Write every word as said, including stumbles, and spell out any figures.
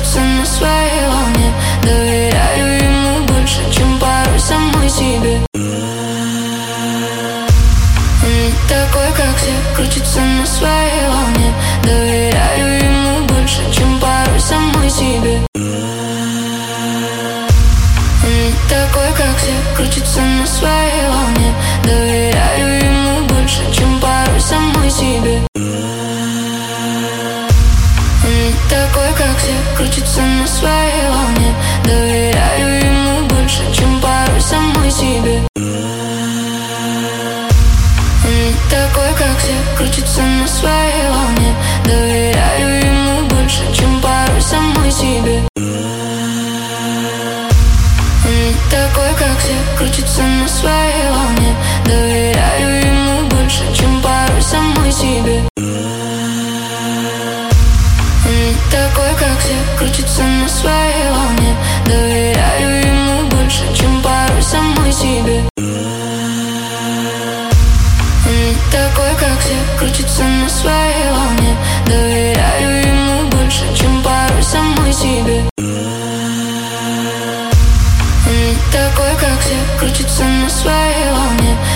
крутится на своей волне. Доверяю ему больше, чем порой самой себе. Не такой, как все, крутится на своей волне. Доверяю ему больше, чем порой самой себе. Не такой, как все, крутится на своей волне. Доверяю ему больше, чем порой самой себе. Не такой, как все, крутится на своей волне. Доверяю ему больше, чем порой самой себе. Не такой, как все, крутится на своей волне. Доверяю ему больше, чем порой самой себе. Не такой, как все, крутится на своей волне. Доверяю ему больше, чем порой самой себе. Не такой, как все, крутится на своей волне. Доверяю ему больше, чем порой самой себе. Не такой, как все, крутится на своей волне. Доверяю ему больше, чем порой самой себе. Не такой, как все, крутится на своей волне.